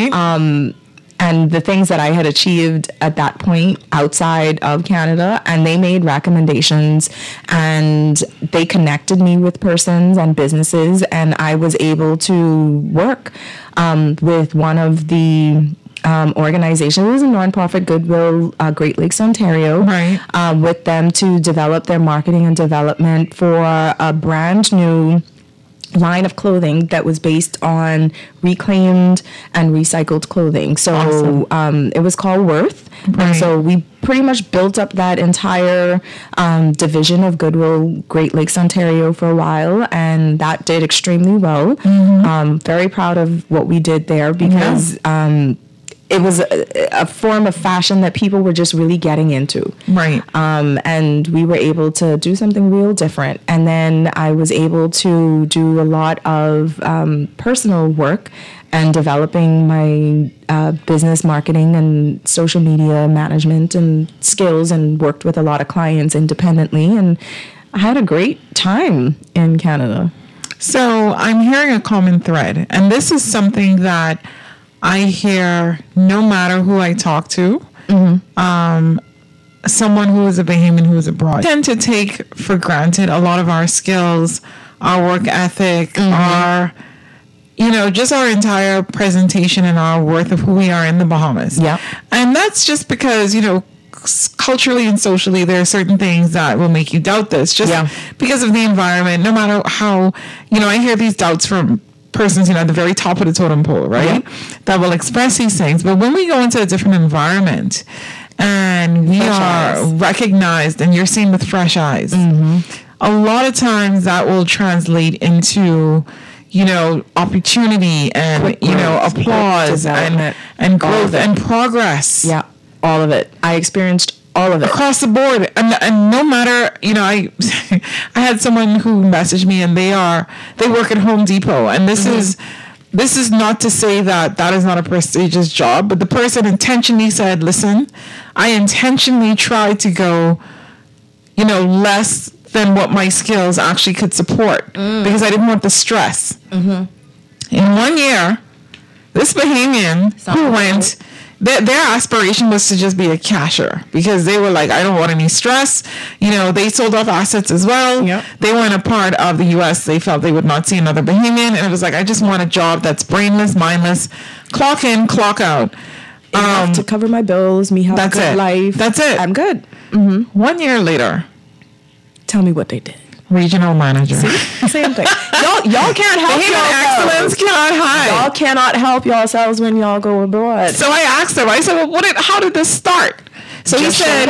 And the things that I had achieved at that point outside of Canada, and they made recommendations and they connected me with persons and businesses, and I was able to work with one of the organizations. It was a nonprofit, Goodwill Great Lakes, Ontario, with them to develop their marketing and development for a brand new line of clothing that was based on reclaimed and recycled clothing. So it was called Worth. Right. And so we pretty much built up that entire division of Goodwill Great Lakes, Ontario for a while, and that did extremely well. Very proud of what we did there because it was a form of fashion that people were just really getting into. Right. And we were able to do something real different. And then I was able to do a lot of personal work and developing my business marketing and social media management and skills, and worked with a lot of clients independently. And I had a great time in Canada. So I'm hearing a common thread, and this is something that I hear no matter who I talk to. Someone who is a Bahamian who is abroad. I tend to take for granted a lot of our skills, our work ethic, our, just our entire presentation and our worth of who we are in the Bahamas. Yeah. And that's just because, culturally and socially, there are certain things that will make you doubt this just because of the environment. No matter how, I hear these doubts from persons, at the very top of the totem pole, right? That will express these things. But when we go into a different environment and we are recognized and you're seen with fresh eyes, a lot of times that will translate into, opportunity and, applause and growth and progress. Yeah, all of it. I experienced all of it across the board, and no matter, I had someone who messaged me, and they work at Home Depot, and this is not to say that is not a prestigious job, but the person intentionally said, listen, I intentionally tried to go, less than what my skills actually could support because I didn't want the stress. In 1 year, this Bahamian who went, their aspiration was to just be a cashier because they were like, I don't want any stress. They sold off assets as well. Yep. They weren't a part of the U.S. They felt they would not see another Bahamian. And it was like, I just want a job that's brainless, mindless, clock in, clock out. Enough to cover my bills, me have a good life. That's it. I'm good. 1 year later. Tell me what they did. Regional manager. See? Same thing. Y'all can't help yourselves. Excellence cannot hide. Y'all cannot help yourselves when y'all go abroad. So I asked him, I said, well, how did this start? So he said,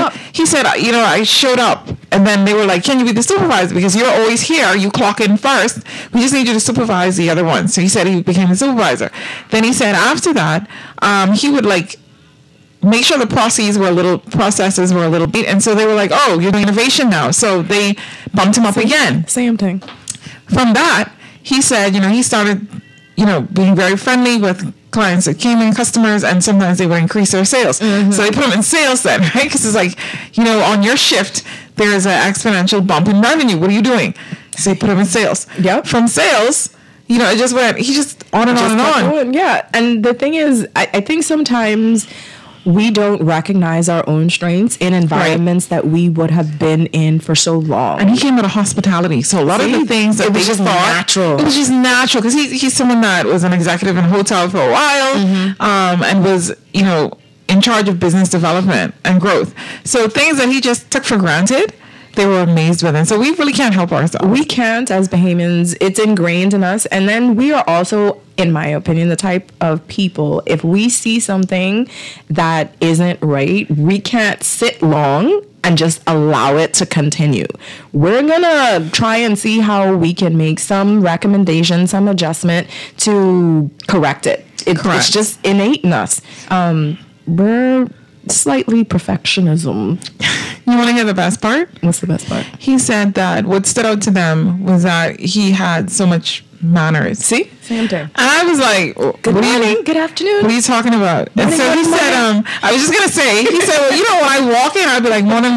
I showed up, and then they were like, can you be the supervisor? Because you're always here. You clock in first. We just need you to supervise the other one. So he said he became the supervisor. Then he said after that, he would make sure the processes were a little beat. And so they were like, oh, you're doing innovation now. So they bumped him up again. Same thing. From that, he said, he started, being very friendly with clients that came in, customers, and sometimes they would increase their sales. So they put him in sales then, right? Because it's like, on your shift, there is an exponential bump in revenue. What are you doing? So they put him in sales. Yep. From sales, it just went, he just on and on and on. Yeah. And the thing is, I think sometimes we don't recognize our own strengths in environments that we would have been in for so long. And he came out of hospitality, so a lot of the things that it was they just thought, natural. It was just natural because he's someone that was an executive in a hotel for a while, and was in charge of business development and growth. So things that he just took for granted, they were amazed with. And so we really can't help ourselves. We can't as Bahamians. It's ingrained in us. And then we are also, in my opinion, the type of people, if we see something that isn't right, we can't sit long and just allow it to continue. We're gonna try and see how we can make some recommendation, some adjustment to correct it. It's just innate in us. We're slightly perfectionism. You want to hear the best part? What's the best part? He said that what stood out to them was that he had so much manners. See? Same thing. And I was like, good morning, good afternoon. What are you talking about? Morning, and so he said, I was just going to say, he said, well, when I walk in, I'd be like, morning.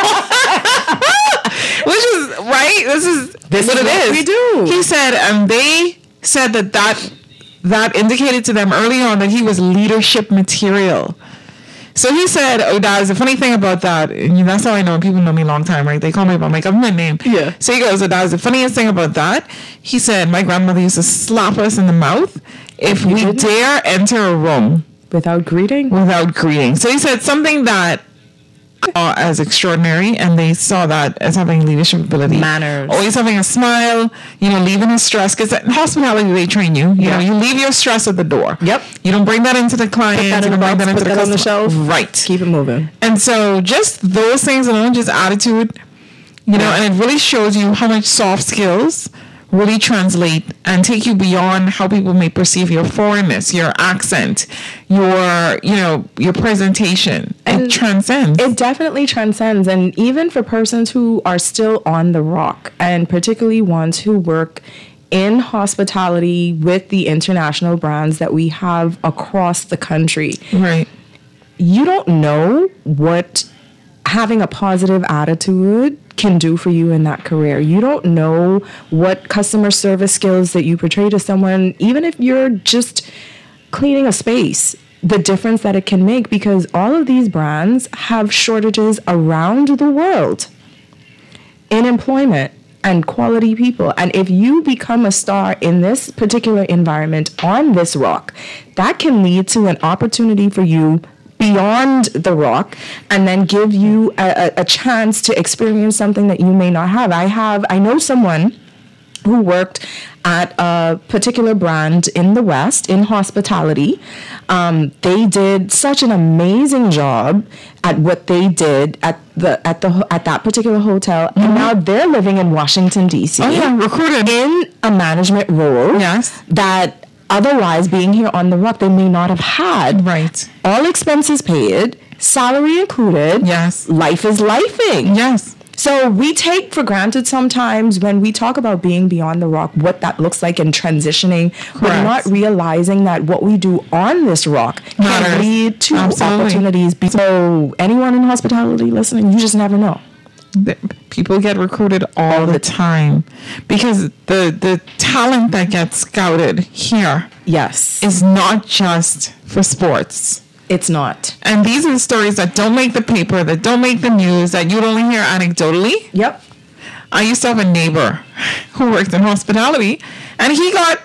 Which is, right? This is what it is. We do. He said, they said that indicated to them early on that he was leadership material. So he said, Daz, the funny thing about that, and that's how I know, people know me a long time, right? They call me by my government name. Yeah. So he goes, Daz, the funniest thing about that, he said, my grandmother used to slap us in the mouth if we dare enter a room. Without greeting? Without greeting. So he said something that as extraordinary, and they saw that as having leadership ability, manners, always having a smile, leaving the stress, because in hospitality they train you. You know, you leave your stress at the door. Yep. You don't bring that into the client. Put that in you don't the bring box, that into put the that on the customer. shelf. Right. Keep it moving. And so just those things alone, just attitude, and it really shows you how much soft skills really translate and take you beyond how people may perceive your foreignness, your accent, your presentation. It transcends. It definitely transcends. And even for persons who are still on the rock, and particularly ones who work in hospitality with the international brands that we have across the country. Right. You don't know what having a positive attitude can do for you in that career. You don't know what customer service skills that you portray to someone, even if you're just cleaning a space, the difference that it can make, because all of these brands have shortages around the world in employment and quality people. And if you become a star in this particular environment on this rock, that can lead to an opportunity for you beyond the rock, and then give you a chance to experience something that you may not have. I know someone who worked at a particular brand in the West in hospitality. They did such an amazing job at what they did at that particular hotel, and now they're living in Washington D.C. Oh yeah, recruited in a management role. Yes, that otherwise, being here on the rock, they may not have had. Right. All expenses paid, salary included. Yes. Life is lifing. Yes. So we take for granted sometimes when we talk about being beyond the rock, what that looks like and transitioning. Correct. We're not realizing that what we do on this rock can lead to opportunities. So anyone in hospitality listening, you just never know. People get recruited all the time because the talent that gets scouted here, yes, is not just for sports. It's not. And these are the stories that don't make the paper, that don't make the news, that you'd only hear anecdotally. Yep. I used to have a neighbor who worked in hospitality, and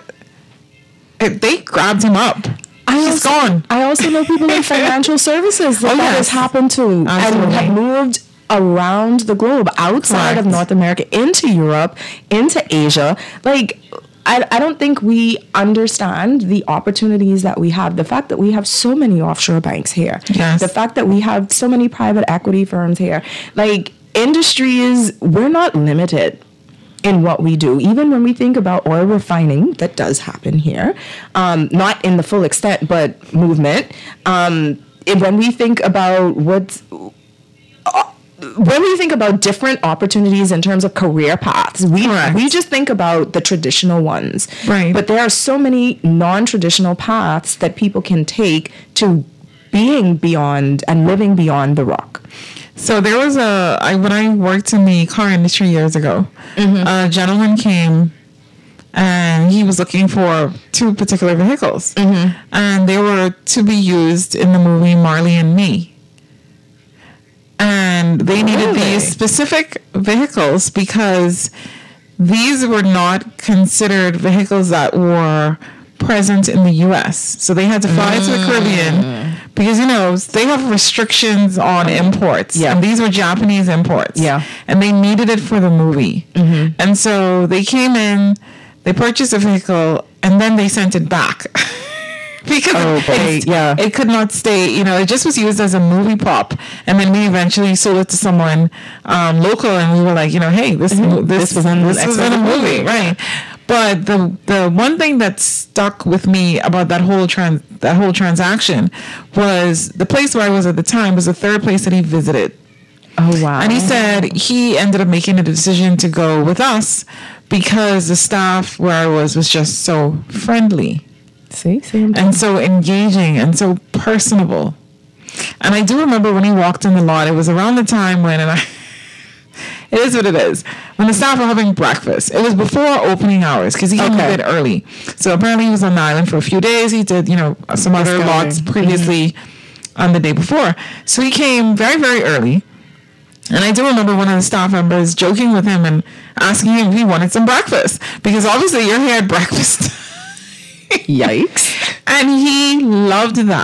they grabbed him up. He's gone. I also know people in financial services that has happened to. Absolutely. And have moved around the globe, outside of North America, into Europe, into Asia. Like, I don't think we understand the opportunities that we have. The fact that we have so many offshore banks here. Yes. The fact that we have so many private equity firms here. Like, industries, we're not limited in what we do. Even when we think about oil refining, that does happen here. Not in the full extent, but movement. When we think about when we think about different opportunities in terms of career paths, we just think about the traditional ones. Right. But there are so many non-traditional paths that people can take to being beyond and living beyond the rock. So there was when I worked in the car industry years ago, a gentleman came and he was looking for 2 particular vehicles. And they were to be used in the movie Marley and Me. And they needed these specific vehicles because these were not considered vehicles that were present in the U.S. So they had to fly to the Caribbean because, they have restrictions on imports. Yeah. And these were Japanese imports. Yeah. And they needed it for the movie. And so they came in, they purchased a vehicle, and then they sent it back. Because it could not stay, it just was used as a movie prop. And then we eventually sold it to someone local, and we were like, hey, this was in a movie, right? But the one thing that stuck with me about that whole transaction was the place where I was at the time was the 3rd place that he visited. Oh, wow. And he said he ended up making a decision to go with us because the staff where I was just so friendly. See, and so engaging and so personable. And I do remember when he walked in the lot, it was around the time when, it is what it is, when the staff were having breakfast. It was before opening hours because he came a bit early. So apparently he was on the island for a few days. He did, some other lots previously on the day before. So he came very, very early. And I do remember one of the staff members joking with him and asking him if he wanted some breakfast because obviously you're here at breakfast. Yikes. And he loved that.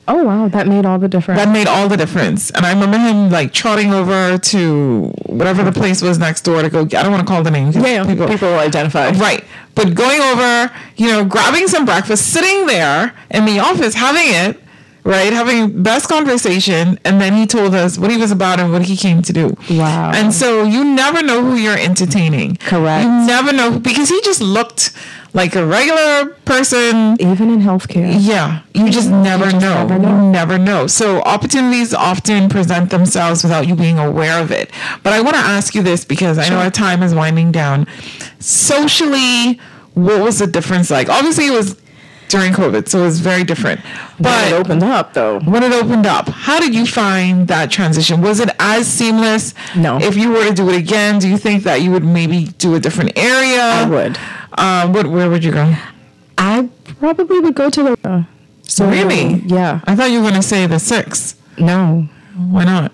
Oh, wow. That made all the difference. That made all the difference. And I remember him like trotting over to whatever the place was next door to go. I don't want to call the name. Yeah, people will identify. Right. But going over, grabbing some breakfast, sitting there in the office, having it, right, having best conversation, and then he told us what he was about and what he came to do. Wow. And so you never know who you're entertaining. Correct. You never know, because he just looked like a regular person. Even in healthcare. Yeah. You just never know. You never know. So opportunities often present themselves without you being aware of it. But I want to ask you this, because I know our time is winding down. Socially, what was the difference like? Obviously, it was during COVID, so it was very different. But when it opened up, though. When it opened up, how did you find that transition? Was it as seamless? No. If you were to do it again, do you think that you would maybe do a different area? I would. Where would you go? I probably would go to the... Really? Yeah. I thought you were going to say the 6. No. Why not?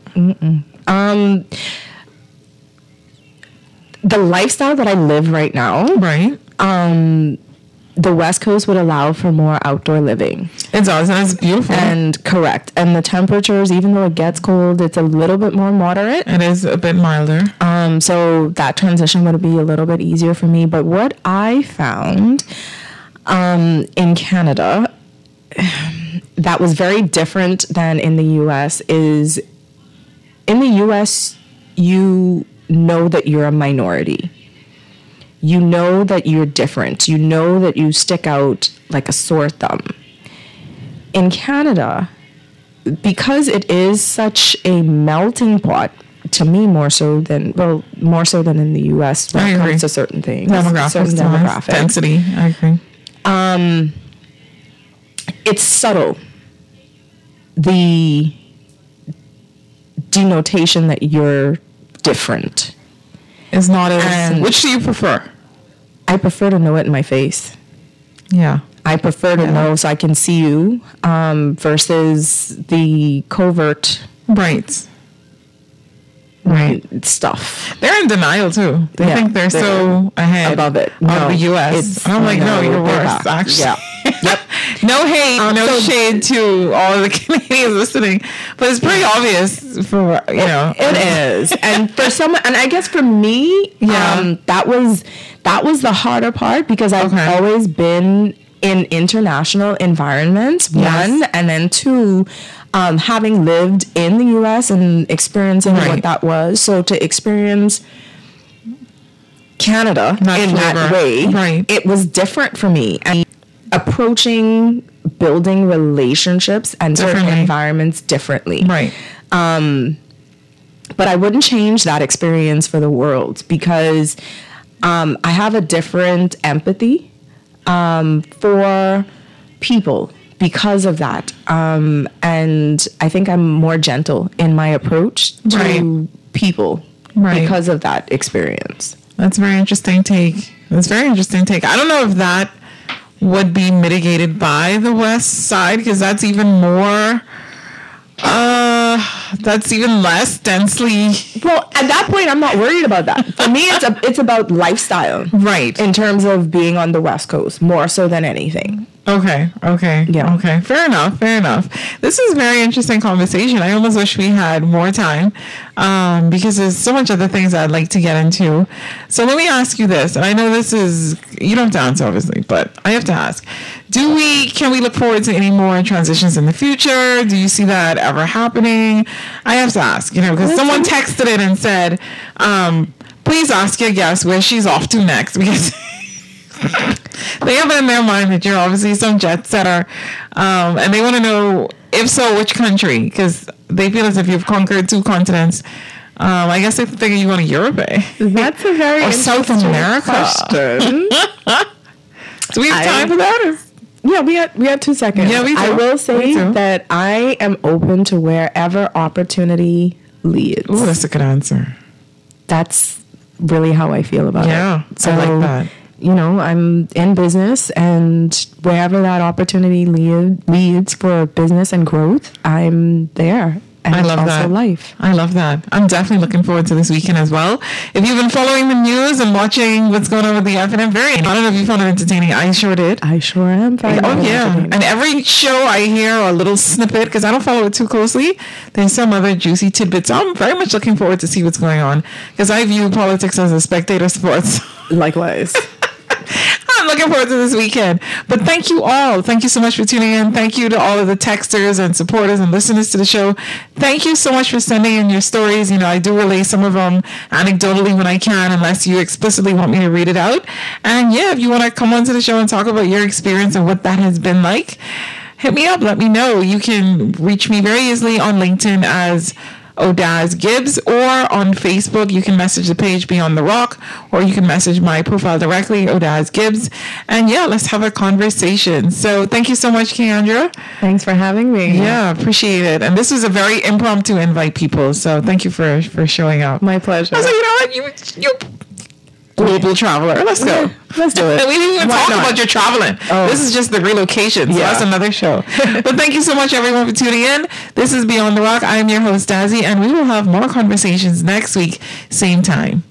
The lifestyle that I live right now... Right. The West Coast would allow for more outdoor living. It does, and it's beautiful. And correct. And the temperatures, even though it gets cold, it's a little bit more moderate. It is a bit milder. So that transition would be a little bit easier for me. But what I found in Canada that was very different than in the U.S. is in the U.S., you know that you're a minority. You know that you're different. You know that you stick out like a sore thumb. In Canada, because it is such a melting pot, to me more so than in the U.S. when it comes to certain things. Certain demographics. Density, I agree. It's subtle. The denotation that you're different. It's not as... Which do you prefer? I prefer to know it in my face. Yeah. I prefer to know so I can see you versus the covert... Right. Stuff. They're in denial, too. They think they're so ahead above it. Of the U.S. I'm like, no, you're worse, actually. Yeah. Yep. No hate, no shade to all of the Canadians listening, but it's pretty obvious for, It is. And for someone, and I guess for me, that was the harder part because I've always been in international environments, one, and then two, having lived in the U.S. and experiencing what that was. So to experience Canada in that way, it was different for me. And approaching building relationships and certain environments differently. Right. But I wouldn't change that experience for the world because I have a different empathy for people because of that. And I think I'm more gentle in my approach to people because of that experience. That's a very interesting take. I don't know if that would be mitigated by the West Side because that's even more... that's even less densely. Well, at that point, I'm not worried about that. For me, it's about lifestyle, right? In terms of being on the West Coast, more so than anything. Okay. Yeah. Okay. Fair enough. This is a very interesting conversation. I almost wish we had more time because there's so much other things I'd like to get into. So let me ask you this, and I know this is you don't have to answer obviously, but I have to ask: can we look forward to any more transitions in the future? Do you see that ever happening? I have to ask, because someone texted in and said, "Please ask your guest where she's off to next," because. They have it in their mind that you're obviously some jet setter, and they want to know, if so, which country, because they feel as if you've conquered 2 continents. I guess they figure you want to Europe, eh? That's a very or South America question. Do we have time for that? Yeah, we have 2 seconds. Yeah, we do. I will say that I am open to wherever opportunity leads. Ooh, that's a good answer. That's really how I feel about it. Yeah, so, I like that. I'm in business, and wherever that opportunity leads for business and growth, I'm there. and I love also that. life. I love that. I'm definitely looking forward to this weekend as well. If you've been following the news and watching what's going on with the FNM variant, I don't know if you found it entertaining. I sure did. I sure am. Oh yeah, and every show I hear a little snippet because I don't follow it too closely. There's some other juicy tidbits. So I'm very much looking forward to see what's going on because I view politics as a spectator sport. Likewise. I'm looking forward to this weekend. But thank you all. Thank you so much for tuning in. Thank you to all of the texters and supporters and listeners to the show. Thank you so much for sending in your stories. You know, I do relay some of them anecdotally when I can, unless you explicitly want me to read it out. And yeah, if you want to come onto the show and talk about your experience and what that has been like, hit me up. Let me know. You can reach me very easily on LinkedIn as Odaz Gibbs, or on Facebook you can message the page Beyond the Rock, or you can message my profile directly, Odaz Gibbs, and yeah, let's have a conversation. So thank you so much, Keandra. Thanks for having me. Yeah, appreciate it. And this was a very impromptu invite, people, so thank you for showing up. My pleasure. I was like, you know what, you're global traveler. Let's go. Let's do it. And we didn't even talk about your traveling. Oh. This is just the relocation. So that's another show. But thank you so much, everyone, for tuning in. This is Beyond the Rock. I am your host, Dazzy, and we will have more conversations next week, same time.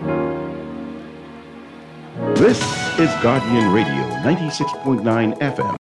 This is Guardian Radio, 96.9 FM.